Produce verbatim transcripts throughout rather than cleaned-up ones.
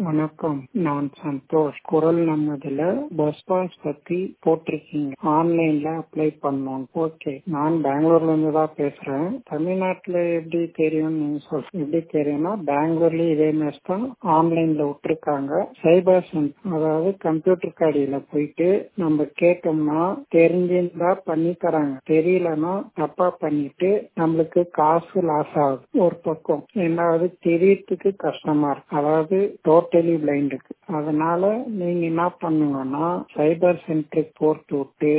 வணக்கம். நான் சந்தோஷ். குரல் நம்மதுல பஸ் பாஸ் பத்தி போட்டிருக்கீங்க. ஆன்லைன்ல அப்ளை பண்ணணும். ஓகே, நான் பெங்களூர்ல இருந்து தான் பேசுறேன். தமிழ்நாட்டுல எப்படி தெரியும் நீங்க சொல்ல எப்படி தெரியும்னா, பெங்களூர்லயும் இதே மாதிரி தான் ஆன்லைன்ல விட்டுருக்காங்க. சைபர் சென்டர், அதாவது கம்ப்யூட்டர் கடையில போயிட்டு நம்ம கேட்டோம்னா தெரிஞ்சிருந்தா பண்ணி தராங்க, தெரியலன்னா தப்பா பண்ணிட்டு நம்மளுக்கு காசு லாஸ் ஆகுது. ஒரு பக்கம் ரெண்டாவது தெரியறதுக்கு கஷ்டமா இருக்கு, அதாவது டோட்டலி பிளைண்டுக்கு. அதனால நீங்க என்ன பண்ணுங்கன்னா சைபர் சென்டருக்கு போட்டு விட்டு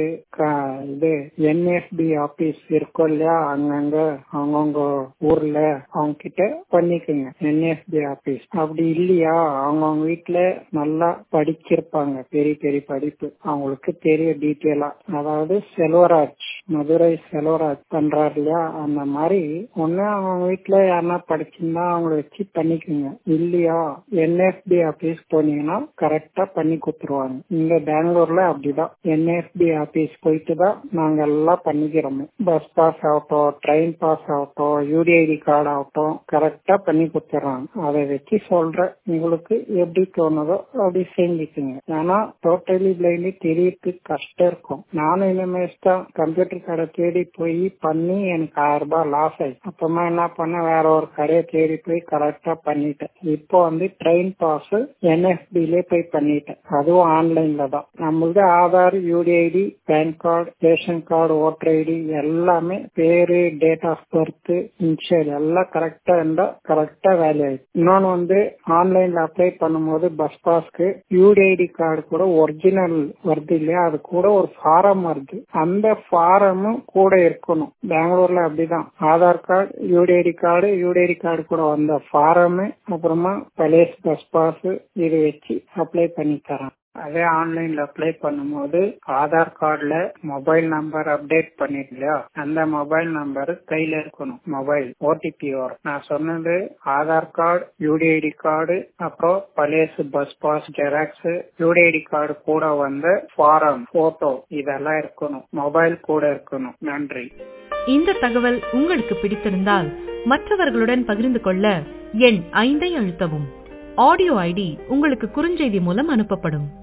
இது என்எஃப்பி ஆபீஸ் இருக்கும் இல்லையா, அங்கங்க அவங்கவுங்க ஊர்ல அவங்க கிட்ட பண்ணிக்கோங்க. என்எஃப்பி ஆபீஸ் அப்படி இல்லையா, அவங்கவுங்க வீட்டுல நல்லா படிச்சிருப்பாங்க, பெரிய பெரிய படிப்பு, அவங்களுக்கு தெரிய டீட்டெயிலா. அதாவது செல்வராஜ், மதுரை செல்வராஜ் பண்றாரு இல்லையா, அந்த மாதிரி ஒண்ணு அவங்க வீட்டுல யாருன்னா படிச்சிருந்தா அவங்கள வச்சு பண்ணிக்கோங்க. இல்லையா என்எஃப்பி ஆபீஸ் போனீங்கன்னா கரெக்டா பண்ணி கொடுத்துருவாங்க. இங்க பெங்களூர்ல அப்படிதான் என்எஃப்பி ஆபீஸ் போயிட்டு தான் நாங்க எல்லாம் பண்ணிக்கிறோம். பஸ் பாஸ் ஆகட்டும், ட்ரெயின் பாஸ் ஆகட்டும், யூடிஐடி கார்டு ஆகட்டும், கரெக்டா பண்ணி கொடுத்துறாங்க. அதை வச்சு சொல்ற உங்களுக்கு எப்படி தோணுதோ அப்படி செஞ்சுக்குங்க. ஏன்னா டோட்டலி பிளைண்ட் தெரியறதுக்கு கஷ்டம் இருக்கும். நானும் இனிமேல் தான் கம்ப்யூட்டர் கடை தேடி போய் பண்ணி எனக்கு ஆயிரம் ரூபாய் லாஸ் ஆயிடுச்சு. அப்புறமா என்ன பண்ண, வேற ஒரு கடையை தேடி போய் கரெக்டா பண்ணிட்டேன். இப்போ வந்து ட்ரெயின் பாஸ் என்எஃப்பிலே போய் பண்ணிட்டேன், அதுவும் ஆன்லைன்ல தான். நம்மளுக்கு Aadhaar, UDID, PAN card, ration card, voter ID எல்லாமே, பேரு, டேட் ஆஃப் பர்த், இன்ஷியல் எல்லாம் கரெக்டா இருந்தா கரெக்டா வேலை ஆயிடுச்சு. இன்னொன்னு வந்து ஆன்லைன்ல அப்ளை பண்ணும்போது பஸ் பாஸ்க்கு யூடிஐடி கார்டு கூட ஒரிஜினல் வருது இல்லையா, அது கூட ஒரு ஃபாரம் வருது, அந்த ஃபாரமும் கூட இருக்கணும். பெங்களூர்ல அப்படிதான் Aadhaar card, UDID card, UDID card கூட வந்த ஃபாரமு, அப்புறமா பழைய பஸ் பாஸ் இது வச்சு அப்ளை பண்ணி தரான். அதே ஆன்லைன்ல அப்ளை பண்ணும்போது ஆதார் கார்டுல மொபைல் நம்பர் அப்டேட் பண்ணிருக்கலையா, அந்த மொபைல் நம்பர் கையில இருக்கணும். மொபைல் ஓடிபி வரும். நான் சொன்னது ஆதார் கார்டு, யூடிஐடி கார்டு, அப்புறம் பழைய bus pass xerox, UDID card கூட வந்த ஃபாரம், போட்டோ இதெல்லாம் இருக்கணும். மொபைல் கூட இருக்கணும். நன்றி. இந்த தகவல் உங்களுக்கு பிடித்திருந்தால் மற்றவர்களுடன் பகிர்ந்து கொள்ள எண் ஐந்தை அழுத்தவும். ஆடியோ ஐடி உங்களுக்கு குறுஞ்செய்தி மூலம் அனுப்பப்படும்.